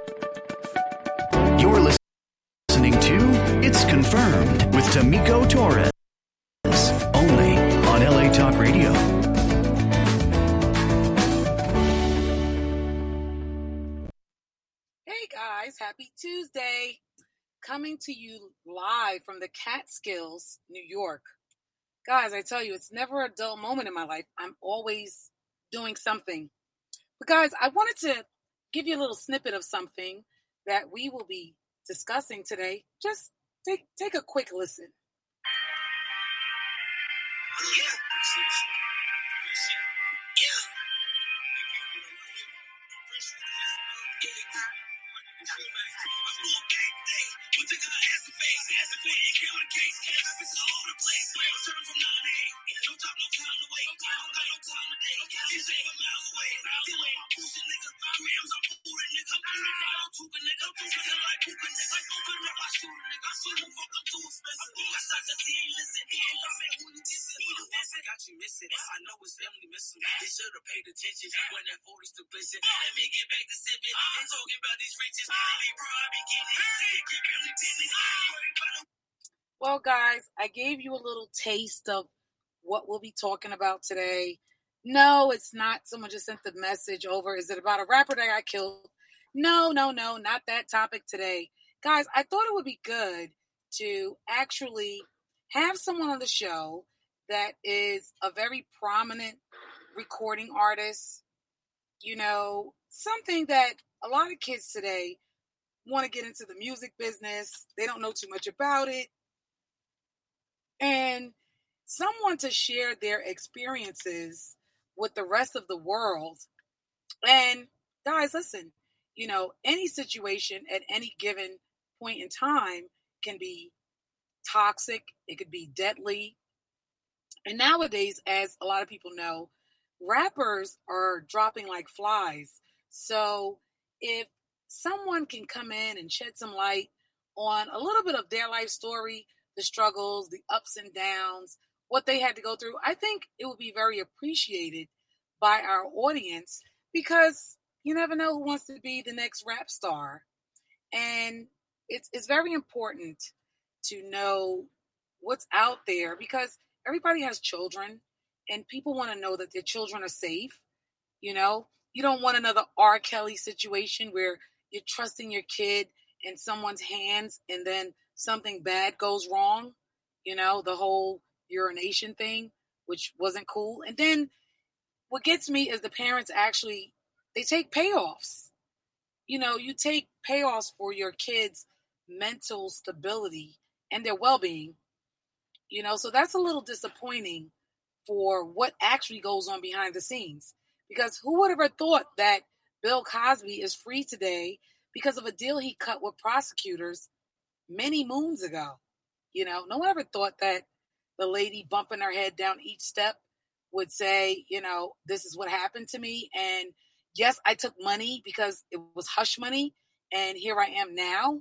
You're listening to It's Confirmed with Tamiko Torres, only on LA Talk Radio. Hey guys, happy Tuesday. Coming to you live from the Catskills, New York. Guys, I tell you, it's never a dull moment in my life. I'm always doing something. But guys, I wanted to give you a little snippet of something that we will be discussing today. Just take a quick listen. I know his family miss him. They should have paid attention when that 40 still glisten. Let me get back to sipping and talking about these riches. Well, guys, I gave you a little taste of what we'll be talking about today. No, it's not someone just sent the message over. Is it about a rapper that got killed? No, not that topic today. Guys, I thought it would be good to actually have someone on the show that is a very prominent recording artist. You know, something that a lot of kids today want to get into the music business. They don't know too much about it. And someone to share their experiences with the rest of the world. And guys, listen, you know, any situation at any given point in time can be toxic. It could be deadly. And nowadays, as a lot of people know, rappers are dropping like flies. So if someone can come in and shed some light on a little bit of their life story, the struggles, the ups and downs, what they had to go through, I think it would be very appreciated by our audience, because you never know who wants to be the next rap star. And it's very important to know what's out there, because everybody has children and people want to know that their children are safe. You know, you don't want another R. Kelly situation where you're trusting your kid in someone's hands and then something bad goes wrong. You know, the whole urination thing, which wasn't cool. And then what gets me is the parents actually, they take payoffs. You know, you take payoffs for your kids' mental stability and their well-being. You know, so that's a little disappointing for what actually goes on behind the scenes. Because who would have ever thought that Bill Cosby is free today because of a deal he cut with prosecutors many moons ago? You know, no one ever thought that the lady bumping her head down each step would say, you know, this is what happened to me. And yes, I took money because it was hush money, and here I am now.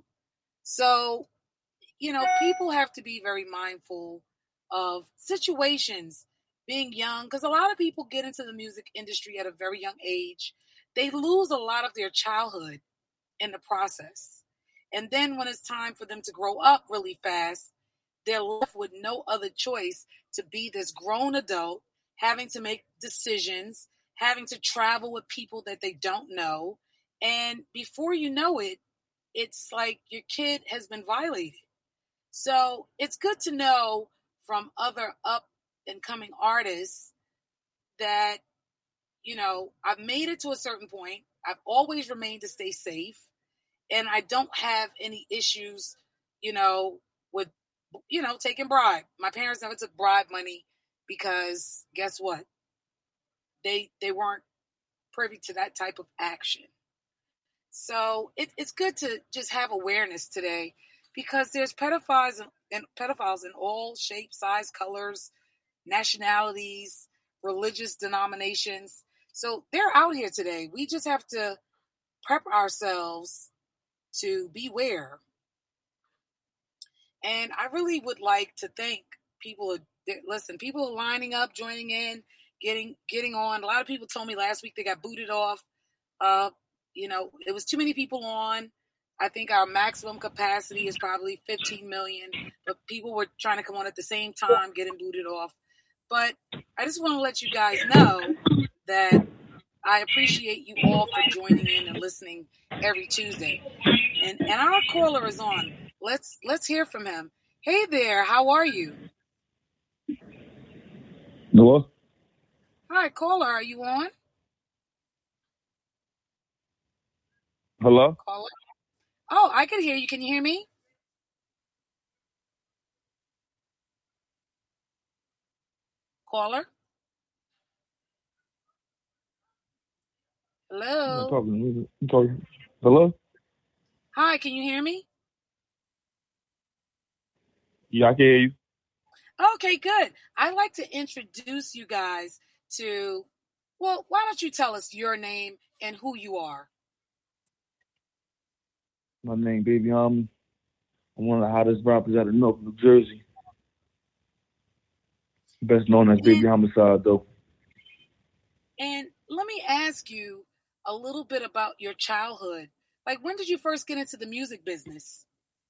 So, you know, people have to be very mindful of situations, being young, because a lot of people get into the music industry at a very young age. They lose a lot of their childhood in the process. And then when it's time for them to grow up really fast, they're left with no other choice to be this grown adult, having to make decisions, having to travel with people that they don't know. And before you know it, it's like your kid has been violated. So it's good to know from other up and coming artists that, you know, I've made it to a certain point. I've always remained to stay safe. And I don't have any issues, you know, with, you know, taking bribe. My parents never took bribe money because guess what? They weren't privy to that type of action. So it's good to just have awareness today, because there's pedophiles in all shapes, size, colors, nationalities, religious denominations. So they're out here today. We just have to prep ourselves to beware. And I really would like to thank people. People are lining up, joining in, getting on. A lot of people told me last week they got booted off it was too many people on. I think our maximum capacity is probably 15 million, but people were trying to come on at the same time, getting booted off. But I just want to let you guys know that I appreciate you all for joining in and listening every Tuesday. And our caller is on. Let's hear from him. Hey there, how are you? Hello? Hi, caller, are you on? Hello? Caller? Oh, I can hear you. Can you hear me? Caller? Hello? I'm talking. Hello? Hi, can you hear me? Yeah, I can hear you. Okay, good. I'd like to introduce you guys to, well, why don't you tell us your name and who you are? My name Baby I'm one of the hottest rappers out of Newark, New Jersey. Best known as Baby Homicide, though. And let me ask you a little bit about your childhood. Like, when did you first get into the music business?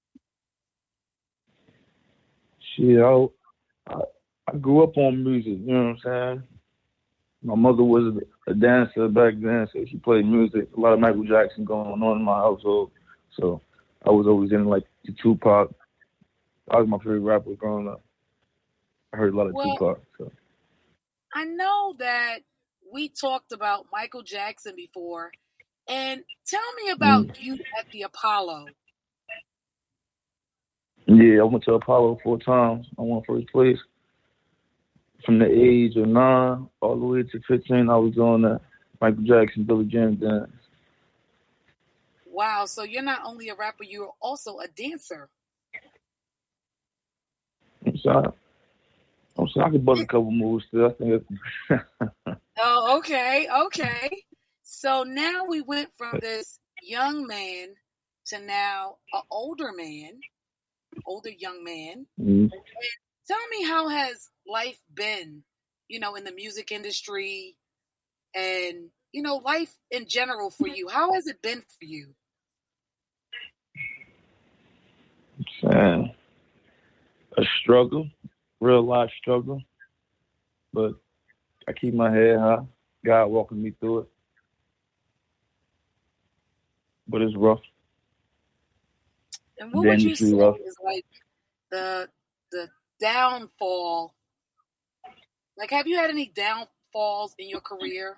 Shit, I grew up on music, you know what I'm saying? My mother was a dancer back then, so she played music. A lot of Michael Jackson going on in my household. So I was always in like the Tupac. That was my favorite rapper growing up. I heard a lot of Tupac. So I know that we talked about Michael Jackson before. And tell me about you at the Apollo. Yeah, I went to Apollo 4 times. I won first place. From the age of 9 all the way to 15, I was on that Michael Jackson, Billie Jean dance. Wow, so you're not only a rapper, you're also a dancer. I'm sorry, I could bust a couple moves still. I think Oh, okay. So now we went from this young man to now an older young man. Mm-hmm. Tell me, how has life been, in the music industry and, life in general for you? How has it been for you? A struggle, real life struggle, but I keep my head high. God walking me through it, but it's rough. And what would you say is like the downfall? Like, have you had any downfalls in your career?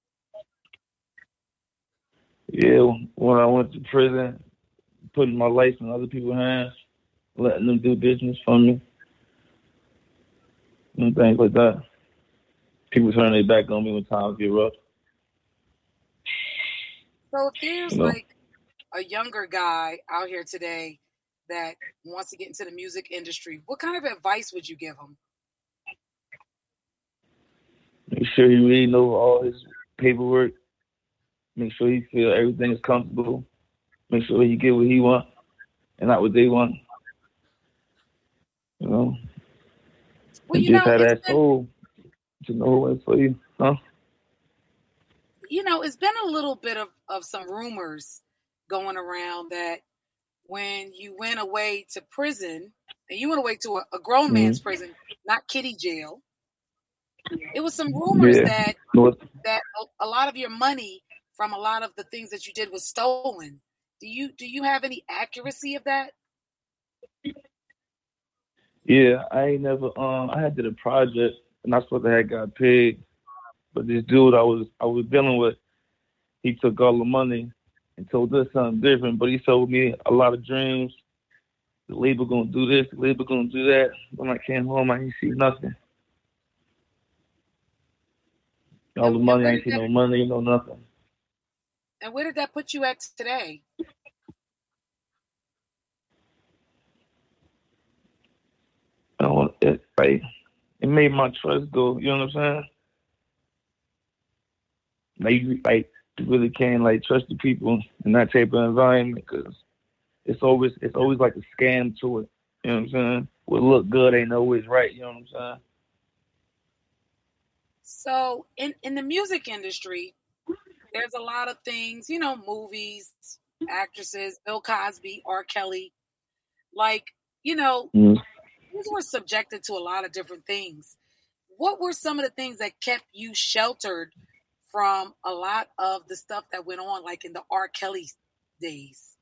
Yeah, when I went to prison, putting my life in other people's hands, letting them do business for me, and things like that. People turn their back on me when times get rough. So if there's like a younger guy out here today that wants to get into the music industry, what kind of advice would you give him? Make sure he really knows all his paperwork. Make sure he feel everything is comfortable. Make sure he get what he want and not what they want. Well, and just have that soul to know what's for you, huh? It's been a little bit of some rumors going around that when you went away to prison, and you went away to a grown man's prison, not kiddie jail, it was some rumors that a lot of your money from a lot of the things that you did was stolen. Do you have any accuracy of that? Yeah, I ain't never. I had did a project, and I supposed to have got paid, but this dude I was dealing with, he took all the money and told us something different. But he told me a lot of dreams. The label gonna do this, the label gonna do that. When I came home, I didn't see nothing. All the money, I ain't see no money, no nothing. And where did that put you at today? It made my trust go. You know what I'm saying? You really can't trust the people in that type of environment because it's always like a scam to it. You know what I'm saying? What look good ain't always right. You know what I'm saying? So in the music industry, there's a lot of things, movies, actresses, Bill Cosby, R. Kelly, these were subjected to a lot of different things. What were some of the things that kept you sheltered from a lot of the stuff that went on, like in the R. Kelly days?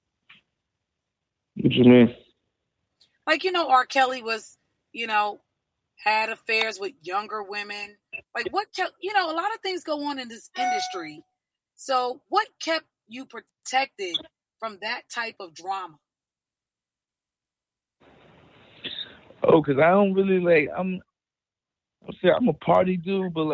What you mean? R. Kelly was, had affairs with younger women. What kept, a lot of things go on in this industry. So what kept you protected from that type of drama? Oh, because I don't really, I'm a party dude, but,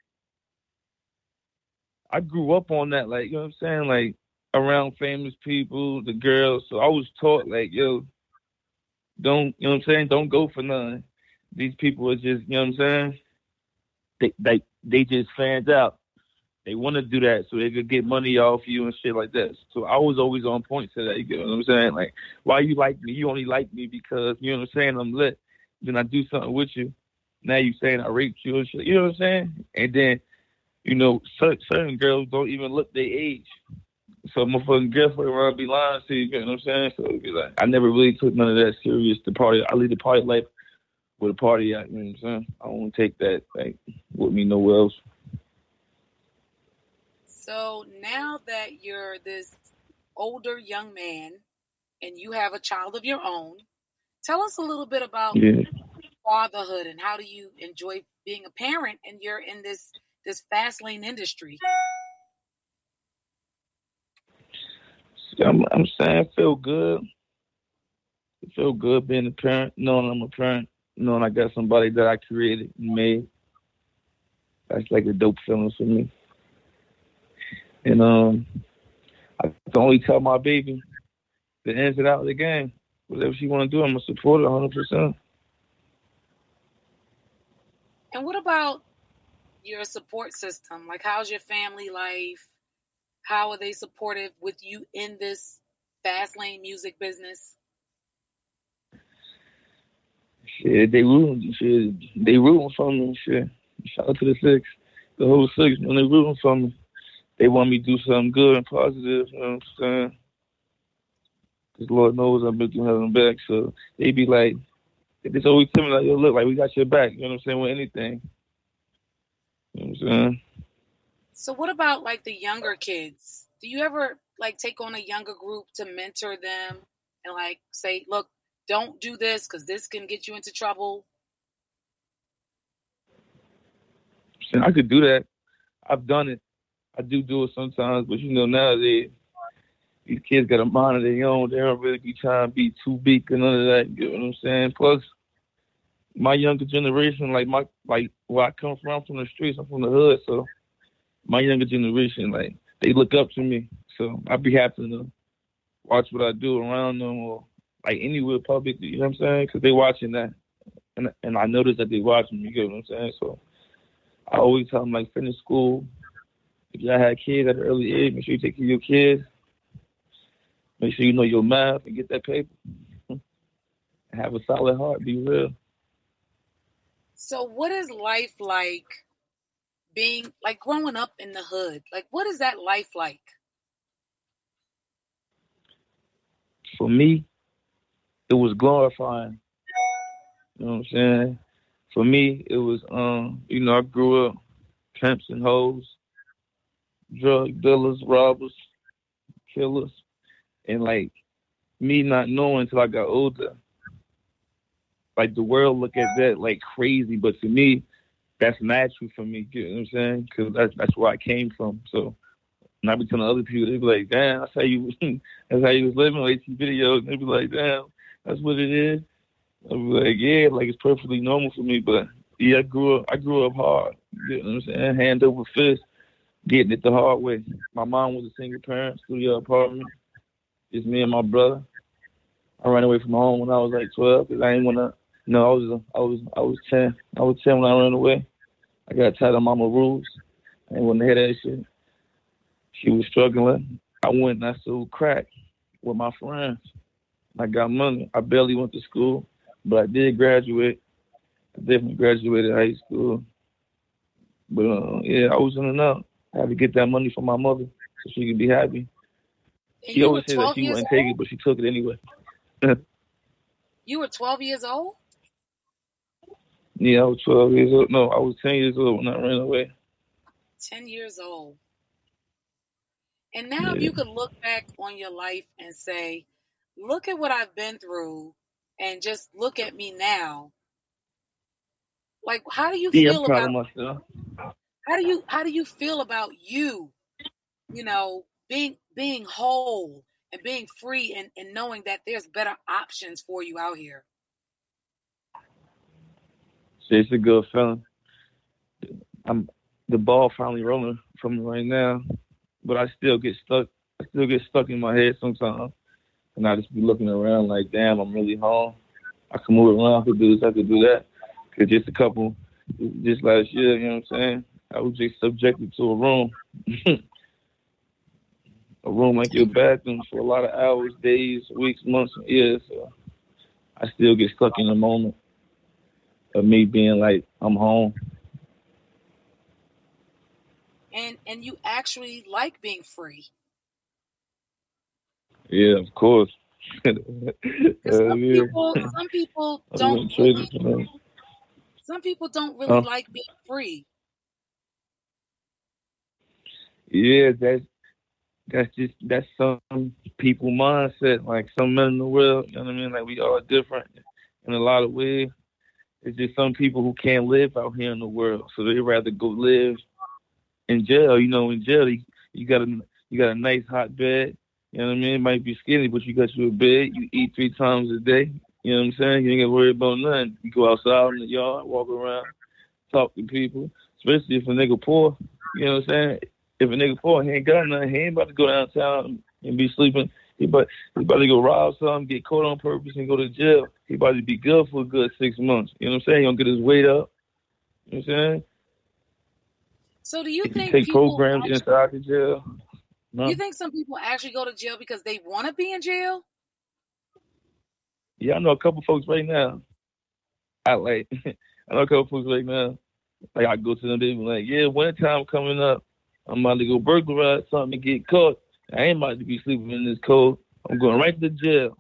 I grew up on that, you know what I'm saying? Around famous people, the girls. So I was taught, don't, you know what I'm saying? Don't go for none. These people are just, you know what I'm saying? They just fans out. They want to do that so they could get money off you and shit like that. So I was always on point to that. You know what I'm saying? Why you like me? You only like me because, you know what I'm saying, I'm lit. Then I do something with you. Now you saying I raped you and shit. You know what I'm saying? And then, certain girls don't even look their age. So my fucking girlfriend around be lying to you. You know what I'm saying? So it'd be I never really took none of that serious. The party, I leave the party life with a party out. You know what I'm saying? I won't take that with me nowhere else. So now that you're this older young man and you have a child of your own, tell us a little bit about fatherhood and how do you enjoy being a parent and you're in this fast lane industry. I'm saying I feel good. I feel good being a parent, knowing I'm a parent, knowing I got somebody that I created and made. That's a dope feeling for me. And I can only tell my baby the ins and outs of the game. Whatever she want to do, I'm going to support her 100%. And what about your support system? How's your family life? How are they supportive with you in this fast lane music business? Shit, they rooting. Shit, they rooting for me. Shit, shout out to the whole six. When they rooting for me, they want me to do something good and positive. You know what I'm saying? Because Lord knows I've been through having back. So they be they just always tell me yo, look, we got your back. You know what I'm saying? With anything. You know what I'm saying? So what about the younger kids? Do you ever take on a younger group to mentor them and say, look, don't do this because this can get you into trouble? I could do that. I've done it. I do it sometimes, but nowadays these kids got a mind of their own. They don't really be trying to be too big and none of that. You know what I'm saying? Plus, my younger generation, where I come from the streets, I'm from the hood, so my younger generation, they look up to me. So I'd be happy to watch what I do around them or anywhere public, you know what I'm saying? Because they watching that. And I notice that they watching me, you know what I'm saying? So I always tell them, finish school. If y'all had kids at an early age, make sure you take care of your kids. Make sure you know your math and get that paper. And have a solid heart, be real. So what is life like being, growing up in the hood? What is that life like? For me, it was glorifying. You know what I'm saying? For me, it was, I grew up pimps and hoes, drug dealers, robbers, killers. And, me not knowing until I got older, the world look at that crazy. But to me, that's natural for me. You know what I'm saying? Because that's where I came from. So when I be telling other people, they be like, damn, that's how you was living on AT videos. And they be like, damn, that's what it is. I be like, yeah, it's perfectly normal for me. But yeah, I grew up hard. You know what I'm saying? Hand over fist, getting it the hard way. My mom was a single parent, studio apartment. Just me and my brother. I ran away from home when I was 12 because I didn't want to. No, I was 10. I was 10 when I ran away. I got tired of mama rules. I didn't want to hear that shit. She was struggling. I went and I sold crack with my friends. I got money. I barely went to school, but I did graduate. I definitely graduated high school. But yeah, I was in and out. I had to get that money from my mother so she could be happy. And She you always were said that 12 she years wouldn't take old? it, but she took it anyway. You were 12 years old? Yeah, I was 12 years old. No, I was 10 years old when I ran away. 10 years old. And now if Yeah. you could look back on your life and say, look at what I've been through and just look at me now. Like, how do you Yeah, I'm feel proud about of myself. how do you feel about you, being whole and being free and knowing that there's better options for you out here? It's a good feeling. The ball finally rolling for me right now, but I still get stuck. I still get stuck in my head sometimes, and I just be looking around like, damn, I'm really home. I can move around, I could do this, I could do that. Cause just last year, you know what I'm saying? I was just subjected to a room, a room like your bathroom for a lot of hours, days, weeks, months, and years. So I still get stuck in the moment of me being like, I'm home. And you actually like being free. Yeah, of course. Some people don't really like being free. Yeah, that's some people mindset. Like some men in the world, you know what I mean? Like we all different in a lot of ways. It's just some people who can't live out here in the world, so they rather go live in jail. You know, in jail you got a nice hot bed. You know what I mean? It might be skinny, but you got your bed. You eat 3 times a day. You know what I'm saying? You ain't got to worry about nothing. You go outside in the yard, walk around, talk to people, especially if a nigga poor. You know what I'm saying? If a nigga poor, he ain't got nothing. He ain't about to go downtown and be sleeping. He about to go rob something, get caught on purpose, and go to jail. He about to be good for a good 6 months. You know what I'm saying? He gonna get his weight up. You know what I'm saying? So do you think take people programs inside the jail? No. You think some people actually go to jail because they want to be in jail? Yeah, I know a couple folks right now. I know a couple folks right now. Like I go to them, they be like, "Yeah, winter time coming up. I'm about to go burglarize something and get caught. I ain't about to be sleeping in this cold. I'm going right to jail."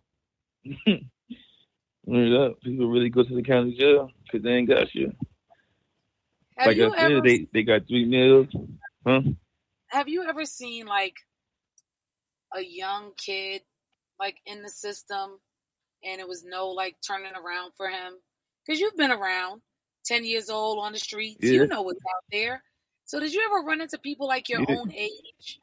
People really go to the county jail because they ain't got shit. Like I said, they got 3 meals. Huh? Have you ever seen like a young kid like in the system and it was no like turning around for him? Because you've been around, 10 years old on the streets. Yeah. You know what's out there. So did you ever run into people like your own age?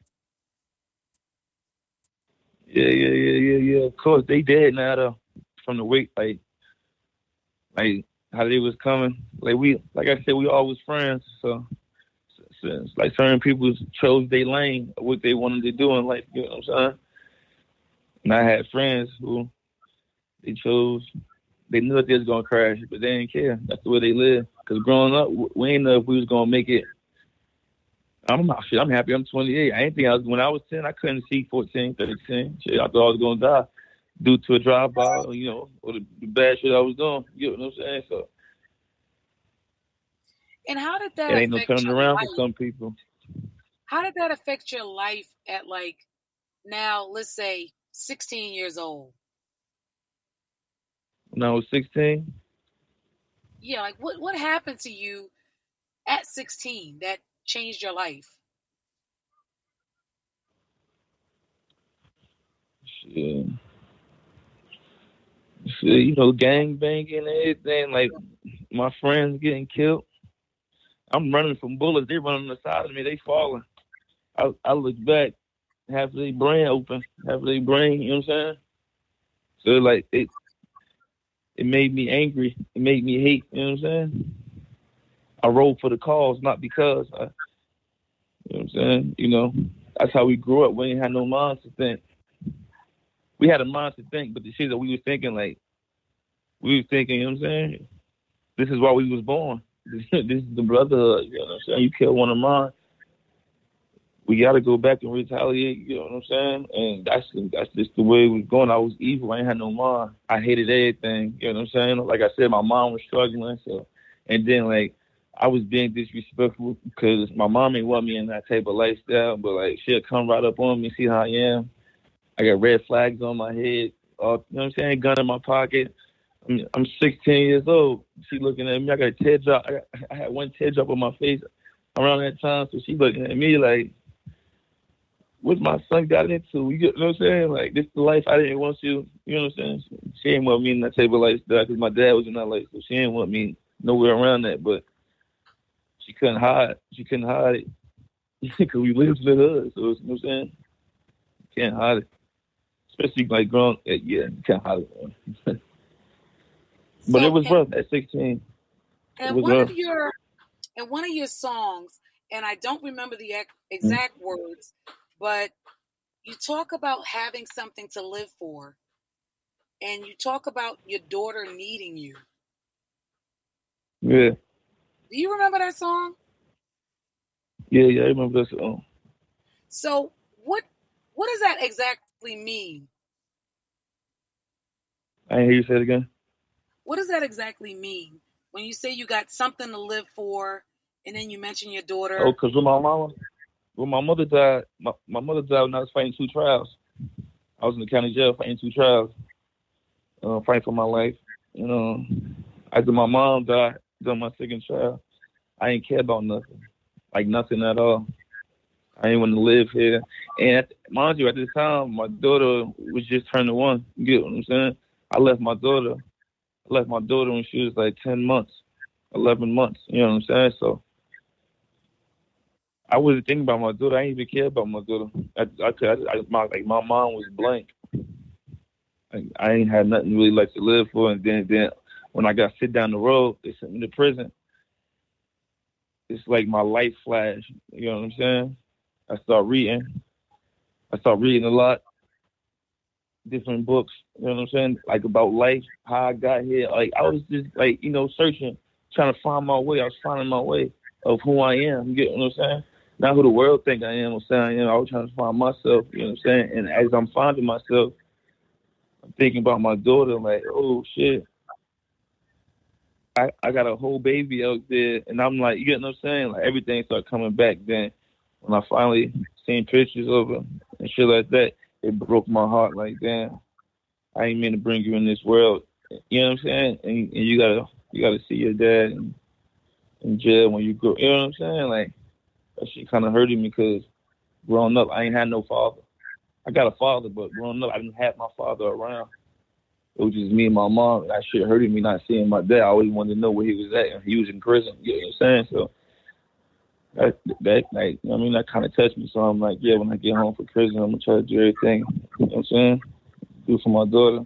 Yeah. Of course, they dead now though. From the wake, like how they was coming. Like I said, we always friends. So it's like certain people chose their lane of what they wanted to do in life. You know what I'm saying? And I had friends who they knew that they was gonna crash, but they didn't care. That's the way they live. Cause growing up, we didn't know if we was gonna make it. I'm happy. I'm 28. I didn't think when I was 10, I couldn't see 14, 13. Shit, I thought I was gonna die due to a drive-by, or the bad shit I was doing. You know what I'm saying? So. And how did that? It ain't no turning around for some people. How did that affect your life at like now? Let's say 16 years old. When I was 16. Yeah, like what happened to you at 16 that changed your life? Shit, gang banging and everything. Like my friends getting killed. I'm running from bullets. They running on the side of me. They falling. I look back, half of their brain open, half of their brain. You know what I'm saying? So like it made me angry. It made me hate. You know what I'm saying? I rode for the cause, not because. You know what I'm saying? That's how we grew up. We ain't had no mind to think. We had a mind to think, but the shit that we was thinking, you know what I'm saying? This is why we was born. This is the brotherhood, you know what I'm saying? You kill one of mine, we got to go back and retaliate, you know what I'm saying? And that's just the way it was going. I was evil. I ain't had no mind. I hated everything, you know what I'm saying? Like I said, my mom was struggling, so. And then, I was being disrespectful because my mom ain't want me in that type of lifestyle, but like she'll come right up on me, see how I am. I got red flags on my head, you know what I'm saying? Gun in my pocket. I'm 16 years old. She looking at me. I got a tear drop. I had one tear drop on my face around that time, so she looking at me like, what my son got into? You know what I'm saying? Like, this is the life I didn't want you. You know what I'm saying? She ain't want me in that type of lifestyle because my dad was in that life, so she didn't want me nowhere around that, but she couldn't hide. She couldn't hide it because we lived in the hood, so you know what I'm saying? You can't hide it. Especially like grown, yeah, you can't hide it. But So, it was rough at 16. And one of your songs, and I don't remember the exact words, but you talk about having something to live for, and you talk about your daughter needing you. Yeah. Do you remember that song? Yeah, I remember that song. So what does that exactly mean? I didn't hear you say it again. What does that exactly mean when you say you got something to live for, and then you mention your daughter? Oh, because when my mother died, my mother died when I was fighting 2 trials. I was in the county jail fighting 2 trials, fighting for my life. You know, after my mom died, during my 2nd trial, I didn't care about nothing, like nothing at all. I didn't want to live here. And mind you, at this time, my daughter was just turning 1. You get what I'm saying? I left my daughter when she was like 10 months, 11 months. You know what I'm saying? So I wasn't thinking about my daughter. I didn't even care about my daughter. My mind was blank. I ain't had nothing really like to live for. And then when I got sit down the road, they sent me to prison. It's like my life flashed. You know what I'm saying? I start reading a lot, different books. You know what I'm saying? Like about life, how I got here. Like I was just like, you know, searching, trying to find my way. I was finding my way of who I am. You get what I'm saying? Not who the world think I am or saying I am. I was trying to find myself. You know what I'm saying? And as I'm finding myself, I'm thinking about my daughter. Like, oh shit, I got a whole baby out there, and I'm like, you get what I'm saying? Like everything started coming back. Then when I finally seen pictures of her and shit like that, it broke my heart. Like, damn, I ain't mean to bring you in this world. You know what I'm saying? And you gotta see your dad in jail when you grow. You know what I'm saying? Like that shit kind of hurted me because growing up, I ain't had no father. I got a father, but growing up, I didn't have my father around. It was just me and my mom. That shit hurted me not seeing my dad. I always wanted to know where he was at. And he was in prison. You know what I'm saying? So that like, I mean, that kind of touched me. So I'm like, yeah, when I get home from prison, I'm gonna try to do everything. You know what I'm saying? Do for my daughter.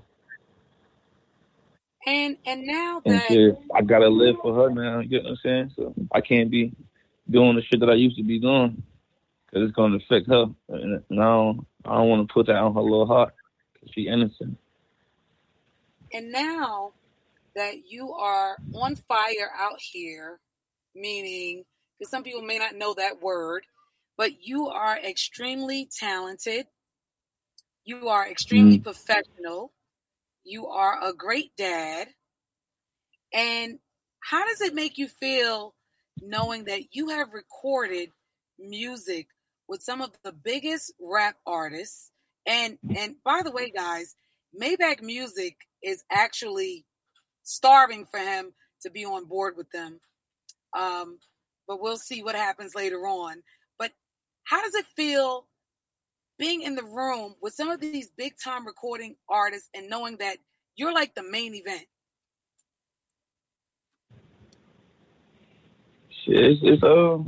And now and that shit, I gotta live for her now. You know what I'm saying? So I can't be doing the shit that I used to be doing because it's gonna affect her. And I don't want to put that on her little heart because she's innocent. And now that you are on fire out here, meaning, because some people may not know that word, but you are extremely talented. You are extremely professional. You are a great dad. And how does it make you feel knowing that you have recorded music with some of the biggest rap artists? And by the way, guys, Maybach Music is actually starving for him to be on board with them. But we'll see what happens later on. But how does it feel being in the room with some of these big time recording artists and knowing that you're like the main event? It's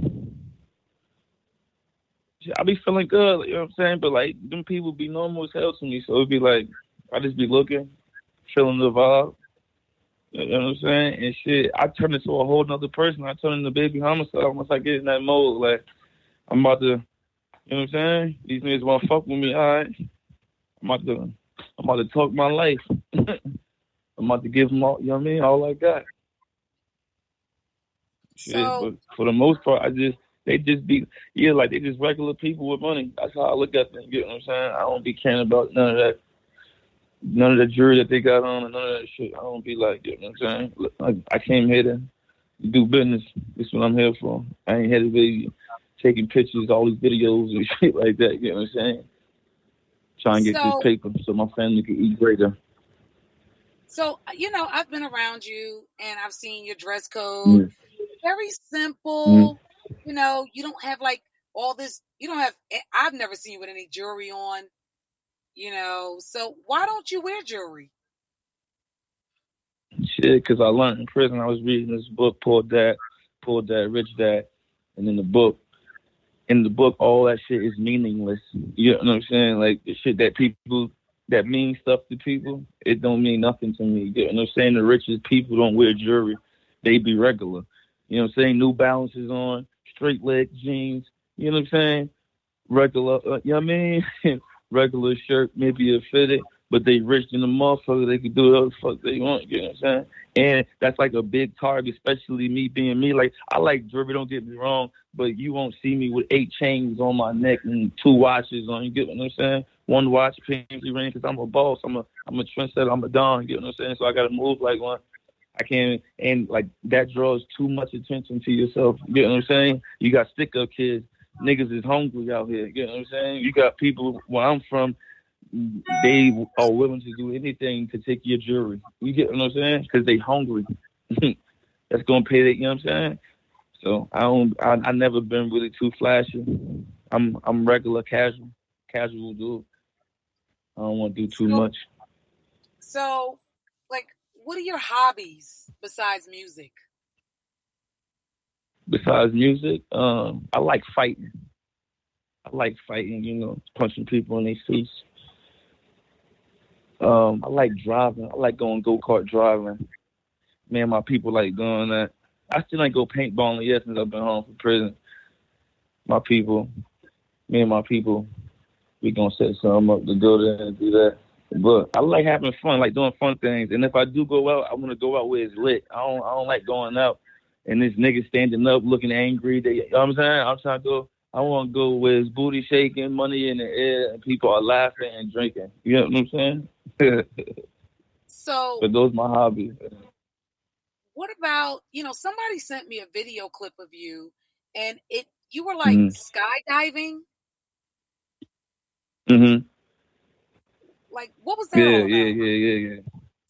I be feeling good, you know what I'm saying? But like them people be normal as hell to me, so it'd be like I just be looking, feeling the vibe. You know what I'm saying? And shit, I turn into a whole nother person. I turn into Baby Homicide once I get in that mode. Like I'm about to, you know what I'm saying? These niggas wanna fuck with me, all right? I'm about to talk my life. I'm about to give them all, you know what I mean? All I got. Shit, but for the most part, they just be regular people with money. That's how I look at them. You know what I'm saying? I don't be caring about none of the jewelry that they got on and none of that shit. I don't be like, you know what I'm saying? I came here to do business. That's what I'm here for. I ain't here to be taking pictures, all these videos and shit like that. You know what I'm saying? Trying to get this paper so my family can eat greater. So, I've been around you and I've seen your dress code. Very simple. You don't have like all this. I've never seen you with any jewelry on. So why don't you wear jewelry? Shit, because I learned in prison. I was reading this book, Poor Dad, Rich Dad. And in the book, all that shit is meaningless. You know what I'm saying? Like, the shit that means stuff to people, it don't mean nothing to me. You know what I'm saying? The richest people don't wear jewelry. They be regular. You know what I'm saying? New Balances on, straight leg jeans. You know what I'm saying? Regular, you know what I mean? Regular shirt, maybe a fitted, but they rich in the motherfucker. They can do whatever the fuck they want. You know what I'm saying? And that's like a big target, especially me being me. Like, I like jewelry, don't get me wrong, but you won't see me with 8 chains on my neck and 2 watches on. You get what I'm saying? 1 watch, pinky ring, because I'm a boss. I'm a trendsetter. I'm a don. You know what I'm saying? So I got to move like one. I can't, and like that draws too much attention to yourself. You know what I'm saying? You got stick-up kids. Niggas is hungry out here. You know what I'm saying? You got people where I'm from, they are willing to do anything to take your jewelry. You get what I'm saying? Because they hungry. That's gonna pay that. You know what I'm saying? So I never been really too flashy. I'm regular, casual dude. I don't want to do too much. So, like, what are your hobbies besides music? Besides music, I like fighting. Punching people in their face. I like driving. I like going go-kart driving. Me and my people like doing that. I still ain't go paintballing yet since I've been home from prison. Me and my people, we gonna set something up to go there and do that. But I like having fun, like doing fun things. And if I do go out, I want to go out where it's lit. I don't like going out and this nigga standing up looking angry. You know what I'm saying? I'm trying to go. I want to go where it's booty shaking, money in the air, and people are laughing and drinking. You know what I'm saying? So, but those are my hobbies. What about, somebody sent me a video clip of you, and you were like skydiving. Mm-hmm. Like, what was that all about? Yeah.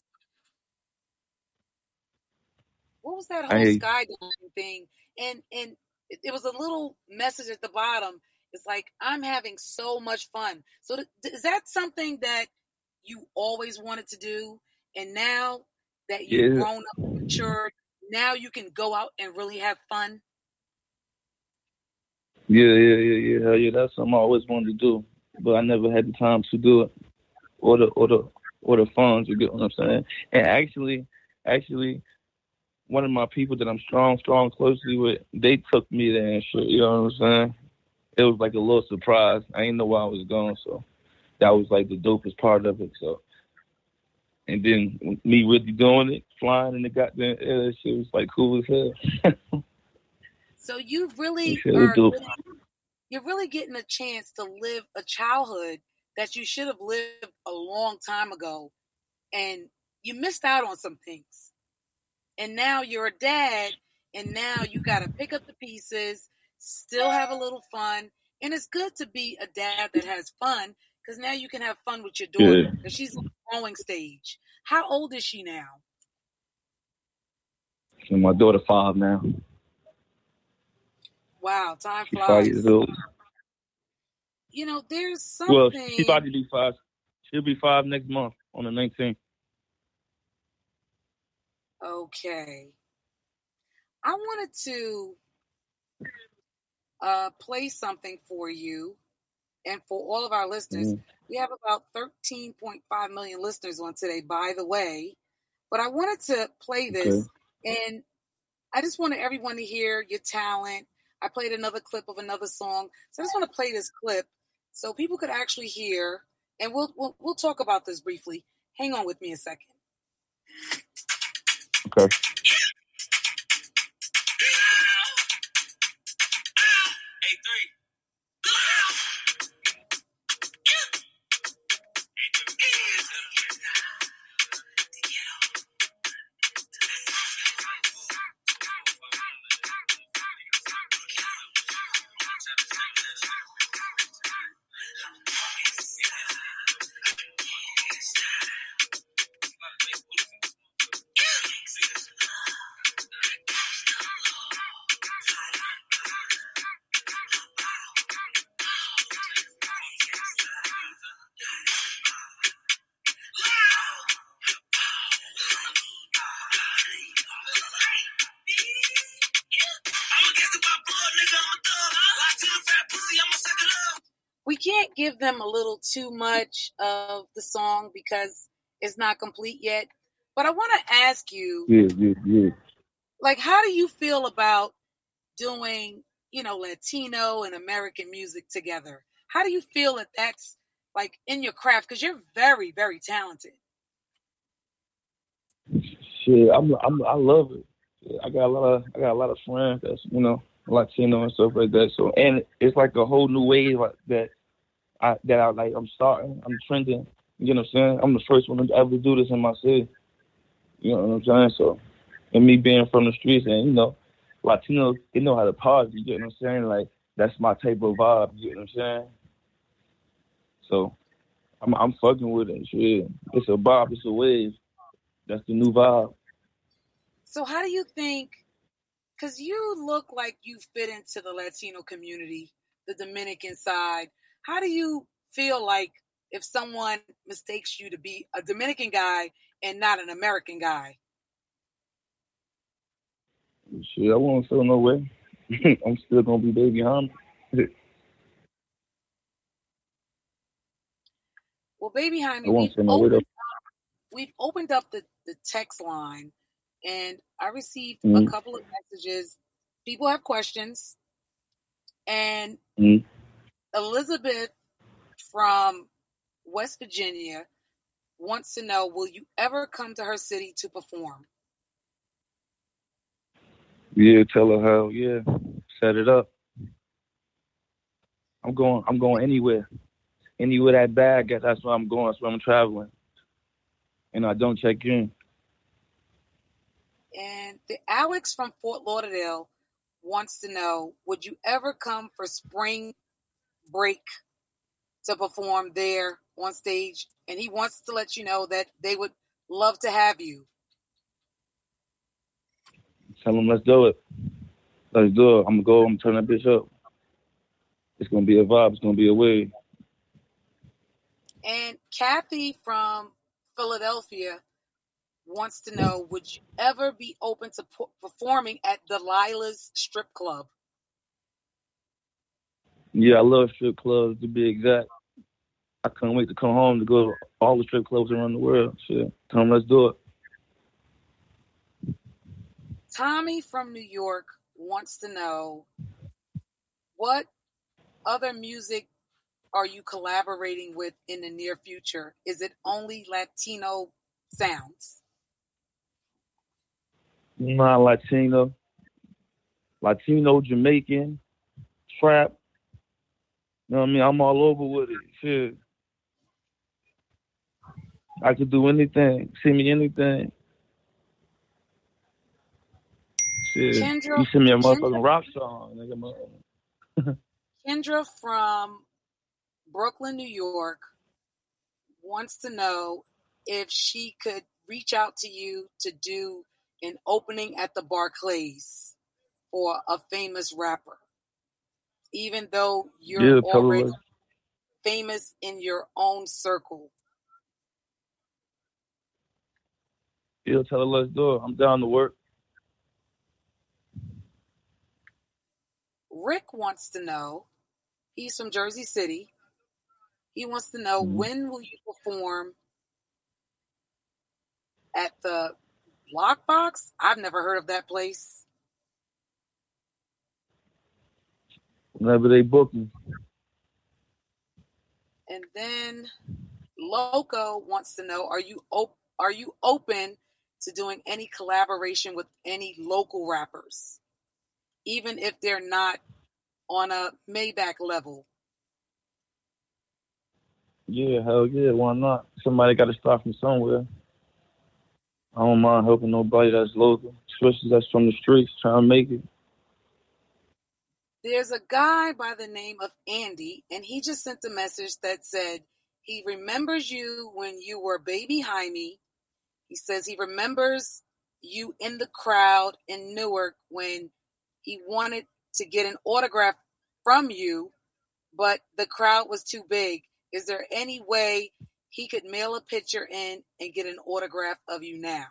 What was that whole skydiving thing? And it was a little message at the bottom. It's like, I'm having so much fun. So is that something that you always wanted to do? And now that you've grown up and matured, now you can go out and really have fun? Yeah. Hell yeah, that's something I always wanted to do. But I never had the time to do it. Or the funds, you get what I'm saying? And actually, one of my people that I'm strong closely with, they took me there and shit, you know what I'm saying? It was like a little surprise. I didn't know where I was going, so that was like the dopest part of it. So, and then me really doing it, flying in the goddamn air, that shit was like cool as hell. So you really you're really getting a chance to live a childhood that you should have lived a long time ago, and you missed out on some things. And now you're a dad, and now you got to pick up the pieces, still have a little fun. And it's good to be a dad that has fun, because now you can have fun with your daughter. Because she's in the growing stage. How old is she now? And my daughter 5 now. Wow, time flies. She's 5 years old. There's something. Well, she's about to be 5. She'll be 5 next month on the 19th. Okay. I wanted to play something for you and for all of our listeners. We have about 13.5 million listeners on today, by the way. But I wanted to play this, and I just wanted everyone to hear your talent. I played another clip of another song. So I just want to play this clip so people could actually hear, and we'll talk about this briefly. Hang on with me a second. Okay. We can't give them a little too much of the song because it's not complete yet. But I want to ask you, Yeah. like, how do you feel about doing, Latino and American music together? How do you feel that that's like in your craft? Because you're very, very talented. Shit, I love it. I got a lot of friends that's Latino and stuff like that. So, and it's like a whole new wave that I like. I'm trending. You know what I'm saying? I'm the first one to ever do this in my city. You know what I'm saying? So, and me being from the streets, and Latinos, they know how to party. You know what I'm saying? Like that's my type of vibe. You know what I'm saying? So, I'm fucking with it. Shit, it's a vibe. It's a wave. That's the new vibe. So, how do you think? Because you look like you fit into the Latino community, the Dominican side. How do you feel like if someone mistakes you to be a Dominican guy and not an American guy? Shit, I won't feel no way. I'm still gonna be Baby Hum. Well, Baby Jaime, we've opened up the text line, and I received a couple of messages. People have questions, and Elizabeth from West Virginia wants to know, will you ever come to her city to perform? Yeah, tell her how. Yeah, set it up. I'm going anywhere that bag. That's where I'm going. That's where I'm traveling. And I don't check in. And the Alex from Fort Lauderdale wants to know, would you ever come for spring break to perform there on stage? And he wants to let you know that they would love to have you. Tell them, let's do it. Let's do it. I'm going to turn that bitch up. It's going to be a vibe. It's going to be a wave. And Kathy from Philadelphia wants to know, would you ever be open to performing at Delilah's strip club? Yeah, I love strip clubs, to be exact. I can't wait to come home to go to all the strip clubs around the world. Shit. Tell them, let's do it. Tommy from New York wants to know, what other music are you collaborating with in the near future? Is it only Latino sounds? Not Latino, Jamaican, trap. You know what I mean? I'm all over with it. Shit. I could do anything. See me anything. Shit. You send me a motherfucking rock song. Nigga. Kendra from Brooklyn, New York wants to know if she could reach out to you to do an opening at the Barclays for a famous rapper, even though you're already famous in your own circle. Yeah, tell her let's do it. I'm down to work. Rick wants to know, he's from Jersey City. He wants to know, when will you perform at the Block Box? I've never heard of that place. Whenever they book me. And then Loco wants to know, are you open to doing any collaboration with any local rappers, even if they're not on a Maybach level? Yeah, hell yeah, why not? Somebody got to start from somewhere. I don't mind helping nobody that's local, especially that's from the streets, trying to make it. There's a guy by the name of Andy, and he just sent a message that said he remembers you when you were baby Jaime. He says he remembers you in the crowd in Newark when he wanted to get an autograph from you, but the crowd was too big. Is there any way he could mail a picture in and get an autograph of you now?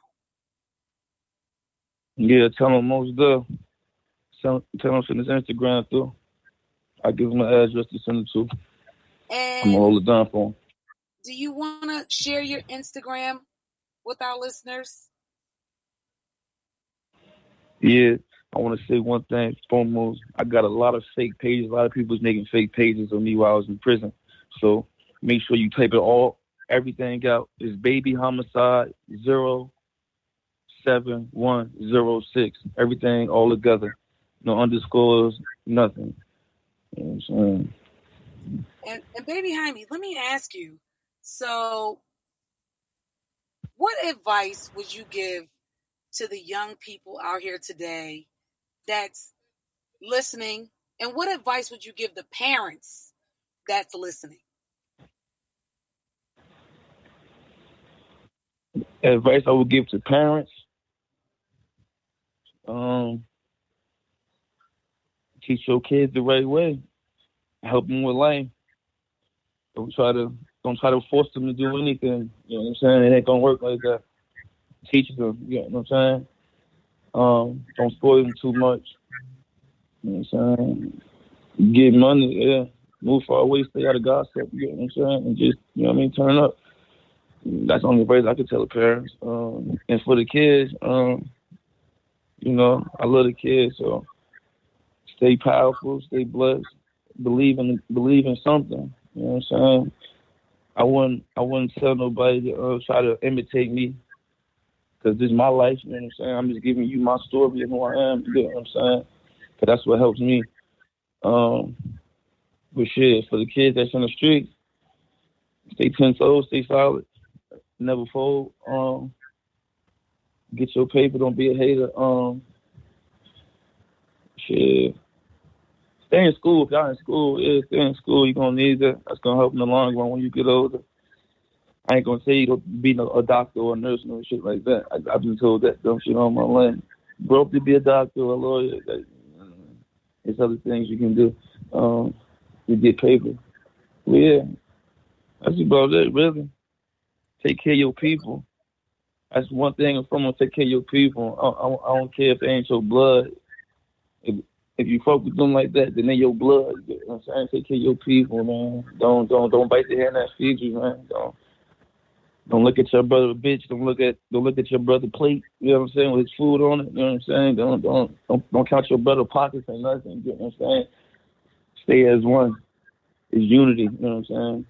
Yeah, tell him most stuff. Tell him send his Instagram through. I give him an address to send it to. And I'm gonna hold it down for him. do you want to share your Instagram with our listeners? Yeah, I want to say one thing. Foremost, I got a lot of fake pages. A lot of people's making fake pages of me while I was in prison. So make sure you type it everything out. It's Baby Homicide 07106. Everything all together. No underscores, nothing. You know what I'm saying? And baby Jaime, let me ask you. So, what advice would you give to the young people out here today that's listening? And what advice would you give the parents that's listening? Advice I would give to parents, teach your kids the right way. Help them with life. Don't try to force them to do anything. You know what I'm saying? It ain't gonna work like that. Teach them. You know what I'm saying? Don't spoil them too much. You know what I'm saying? Get money, yeah. Move far away, stay out of gossip. You know what I'm saying? And just, you know what I mean, turn up. That's the only advice I could tell the parents. And for the kids, you know, I love the kids, so stay powerful, stay blessed, believe in something. You know what I'm saying? I wouldn't tell nobody to try to imitate me, because this is my life. You know what I'm saying? I'm just giving you my story and who I am. You know what I'm saying? Because that's what helps me. But shit, for the kids that's on the streets, stay 10 toes, stay solid, never fold. Get your paper, don't be a hater. Shit. Stay in school. If y'all in school, stay in school. You're going to need that. That's going to help in the long run when you get older. I ain't going to say you don't be a doctor or a nurse or shit like that. I've been told that dumb shit on my land. Grow up to be a doctor or a lawyer. There's other things you can do to get paper. But yeah, that's about it, really. Take care of your people. That's one thing. If I'm going to take care of your people, I don't care if they ain't your blood. If you fuck with them like that, then they're your blood. You know what I'm saying? Take care of your people, man. Don't bite the hand that feeds you, man. Don't look at your brother bitch. Don't look at your brother plate. You know what I'm saying? With his food on it. You know what I'm saying? Don't count your brother pockets and nothing. You know what I'm saying? Stay as one. It's unity. You know what I'm saying?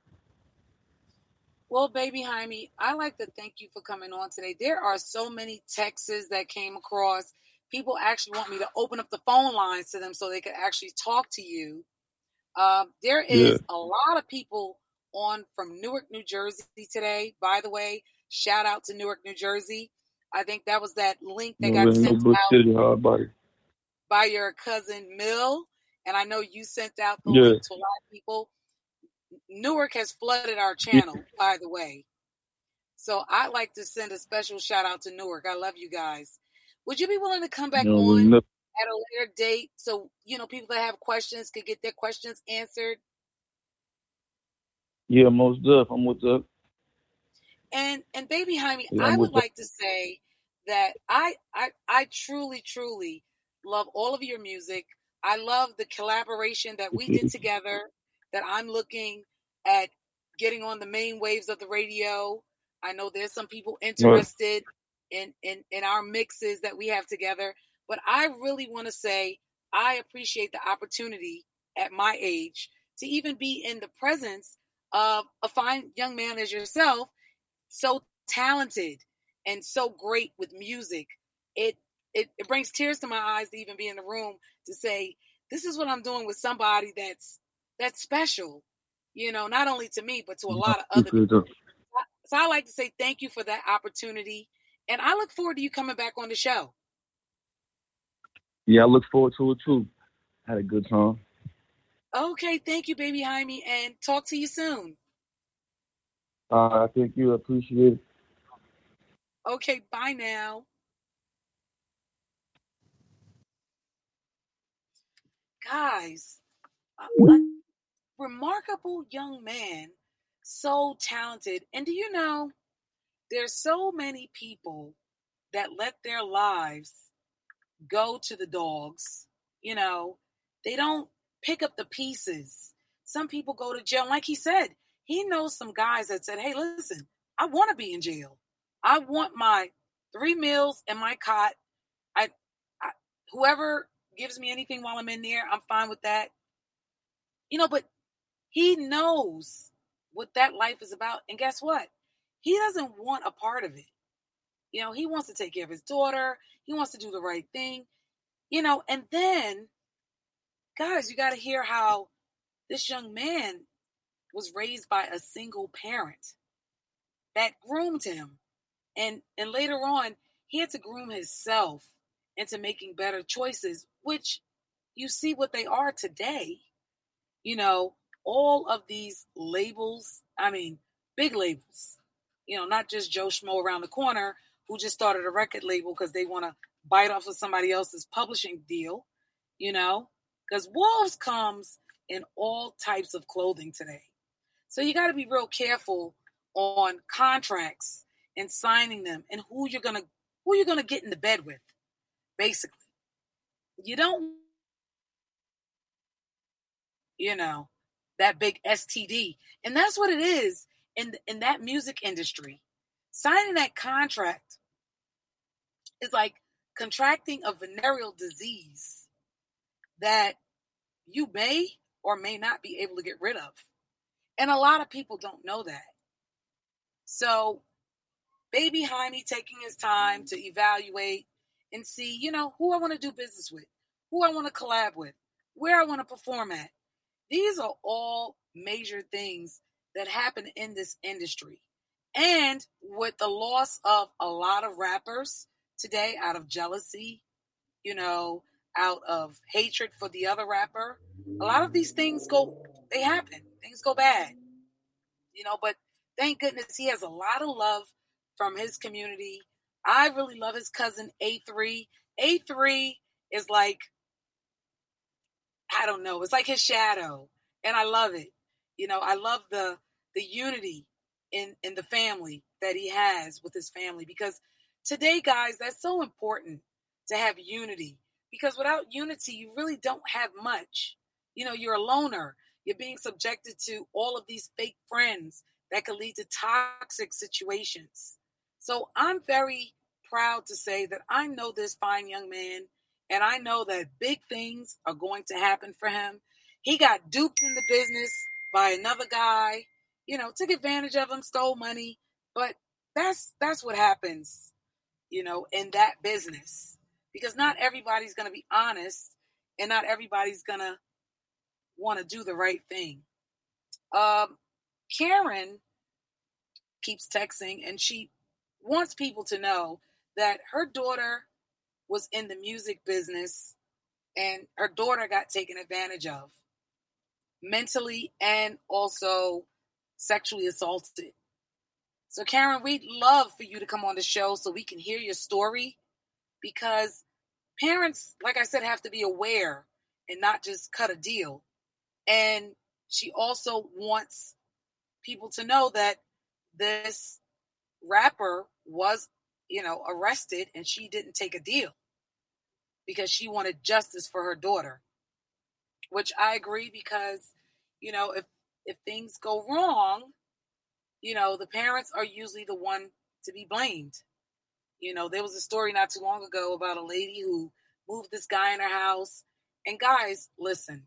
Well, baby Jaime, I like to thank you for coming on today. There are so many texts that came across. People actually want me to open up the phone lines to them so they could actually talk to you. There is a lot of people on from Newark, New Jersey today. By the way, shout out to Newark, New Jersey. I think that was that link that got sent out by your cousin Mill. And I know you sent out the link to a lot of people. Newark has flooded our channel, by the way. So I'd like to send a special shout out to Newark. I love you guys. Would you be willing to come back on at a later date so, you know, people that have questions could get their questions answered? Yeah, most def. I'm with that. And baby Jaime, I would like to say that I truly, truly love all of your music. I love the collaboration that we did together, that I'm looking at getting on the main waves of the radio. I know there's some people interested in our mixes that we have together. But I really want to say I appreciate the opportunity at my age to even be in the presence of a fine young man as yourself, so talented and so great with music. It brings tears to my eyes to even be in the room to say, this is what I'm doing with somebody that's special, you know, not only to me, but to a lot of other people. So I like to say thank you for that opportunity. And I look forward to you coming back on the show. Yeah, I look forward to it too. Had a good time. Okay, thank you, baby Jaime, and talk to you soon. Thank you. Appreciate it. Okay, bye now. Guys, a remarkable young man, so talented. And do you know, there's so many people that let their lives go to the dogs. You know, they don't pick up the pieces. Some people go to jail. Like he said, he knows some guys that said, hey, listen, I want to be in jail. I want my 3 meals and my cot. I whoever gives me anything while I'm in there, I'm fine with that. But he knows what that life is about. And guess what? He doesn't want a part of it. He wants to take care of his daughter. He wants to do the right thing. And then, guys, you got to hear how this young man was raised by a single parent that groomed him. And later on, he had to groom himself into making better choices, which you see what they are today. All of these labels, big labels, not just Joe Schmo around the corner who just started a record label because they want to bite off of somebody else's publishing deal, because Wolves comes in all types of clothing today. So you got to be real careful on contracts and signing them and who you're gonna get in the bed with. Basically, you don't, that big STD, and that's what it is in that music industry. Signing that contract is like contracting a venereal disease that you may or may not be able to get rid of. And a lot of people don't know that. So, baby Jaime taking his time to evaluate and see, who I want to do business with, who I want to collab with, where I want to perform at. These are all major things that happen in this industry. And with the loss of a lot of rappers today out of jealousy, out of hatred for the other rapper, a lot of these things they happen. Things go bad, but thank goodness he has a lot of love from his community. I really love his cousin A3. A3 is like, I don't know, it's like his shadow. And I love it. I love the unity in the family that he has with his family, because today, guys, that's so important to have unity, because without unity, you really don't have much. You're a loner. You're being subjected to all of these fake friends that could lead to toxic situations. So I'm very proud to say that I know this fine young man, and I know that big things are going to happen for him. He got duped in the business by another guy, took advantage of him, stole money. But that's what happens, in that business. Because not everybody's going to be honest, and not everybody's going to want to do the right thing. Karen keeps texting, and she wants people to know that her daughter was in the music business, and her daughter got taken advantage of mentally and also sexually assaulted. So Karen, we'd love for you to come on the show so we can hear your story, because parents, like I said, have to be aware and not just cut a deal. And she also wants people to know that this rapper was, arrested, and she didn't take a deal because she wanted justice for her daughter, which I agree, because, if things go wrong, the parents are usually the one to be blamed. There was a story not too long ago about a lady who moved this guy in her house. And guys, listen,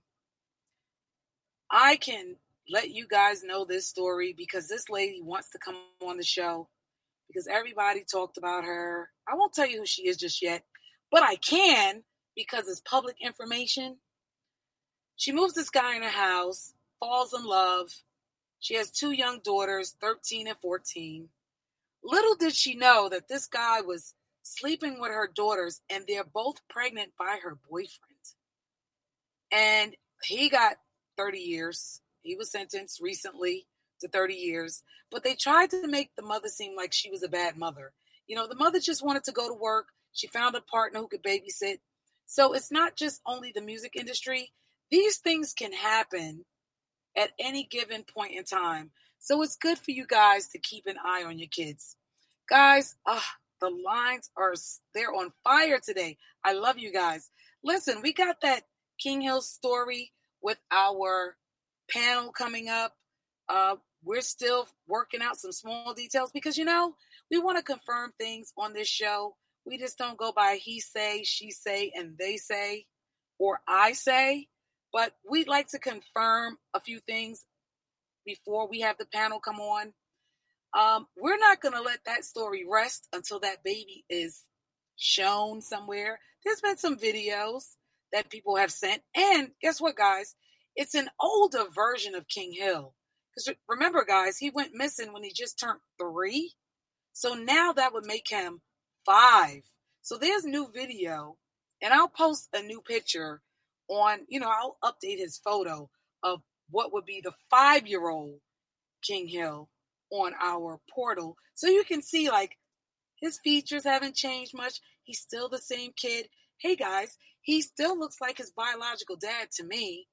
I can let you guys know this story because this lady wants to come on the show, because everybody talked about her. I won't tell you who she is just yet, but I can, because it's public information. She moves this guy in her house, falls in love. She has 2 young daughters, 13 and 14. Little did she know that this guy was sleeping with her daughters, and they're both pregnant by her boyfriend. And he got 30 years. He was sentenced recently to 30 years. But they tried to make the mother seem like she was a bad mother. You know, the mother just wanted to go to work. She found a partner who could babysit. So it's not just only the music industry. These things can happen at any given point in time. So it's good for you guys to keep an eye on your kids. Guys, the lines they're on fire today. I love you guys. Listen, we got that King Hill story with our panel coming up. We're still working out some small details because, you know, we want to confirm things on this show. We just don't go by he say, she say, and they say, or I say. But we'd like to confirm a few things before we have the panel come on. We're not going to let that story rest until that baby is shown somewhere. There's been some videos that people have sent. And guess what, guys? It's an older version of King Hill. Because remember, guys, he went missing when he just turned 3. So now that would make him 5. So there's new video. And I'll post a new picture on, I'll update his photo of what would be the 5-year-old King Hill on our portal. So you can see, like, his features haven't changed much. He's still the same kid. Hey, guys, he still looks like his biological dad to me,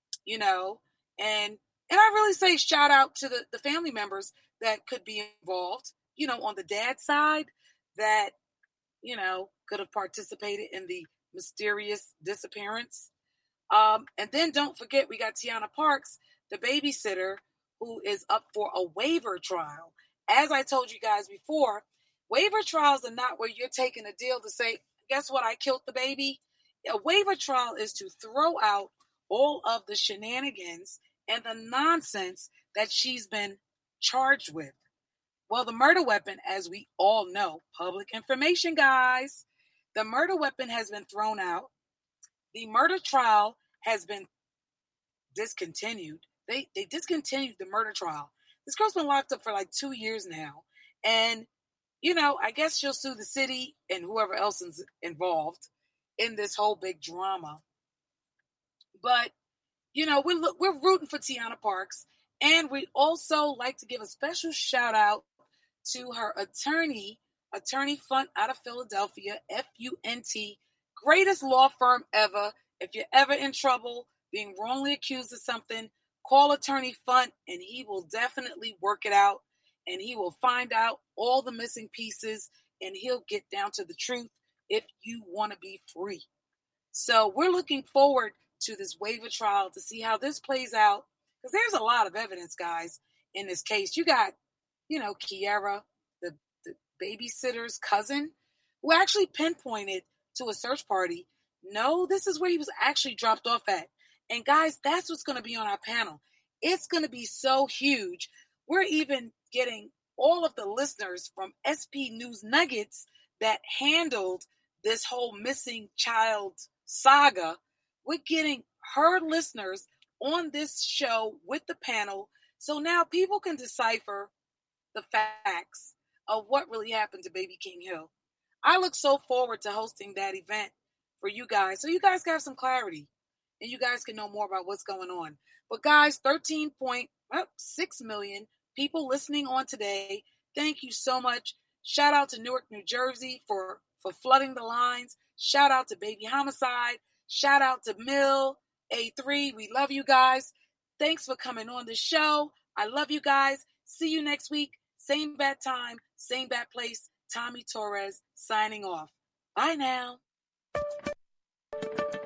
and I really say shout out to the family members that could be involved, on the dad side that, could have participated in the mysterious disappearance. And then don't forget, we got Tiana Parks, the babysitter, who is up for a waiver trial. As I told you guys before, waiver trials are not where you're taking a deal to say, guess what, I killed the baby. A waiver trial is to throw out all of the shenanigans and the nonsense that she's been charged with. Well, the murder weapon, as we all know, public information, guys, the murder weapon has been thrown out. The murder trial has been discontinued. They discontinued the murder trial. This girl's been locked up for like 2 years now. And, I guess she'll sue the city and whoever else is involved in this whole big drama. But, we're rooting for Tiana Parks. And we'd also like to give a special shout out to her attorney Funt out of Philadelphia, FUNT, greatest law firm ever. If you're ever in trouble, being wrongly accused of something, call Attorney Funt and he will definitely work it out and he will find out all the missing pieces and he'll get down to the truth if you want to be free. So we're looking forward to this waiver trial to see how this plays out because there's a lot of evidence, guys, in this case. You got, Kiara, the babysitter's cousin, who actually pinpointed to a search party, no, this is where he was actually dropped off at. And guys, that's what's going to be on our panel. It's going to be so huge. We're even getting all of the listeners from SP News Nuggets that handled this whole missing child saga. We're getting her listeners on this show with the panel. So now people can decipher the facts of what really happened to baby King Hill. I look so forward to hosting that event for you guys. So you guys can have some clarity and you guys can know more about what's going on. But guys, 13.6 million people listening on today. Thank you so much. Shout out to Newark, New Jersey for flooding the lines. Shout out to Baby Homicide. Shout out to Mill A3. We love you guys. Thanks for coming on the show. I love you guys. See you next week. Same bad time, same bad place. Tommy Torres signing off. Bye now.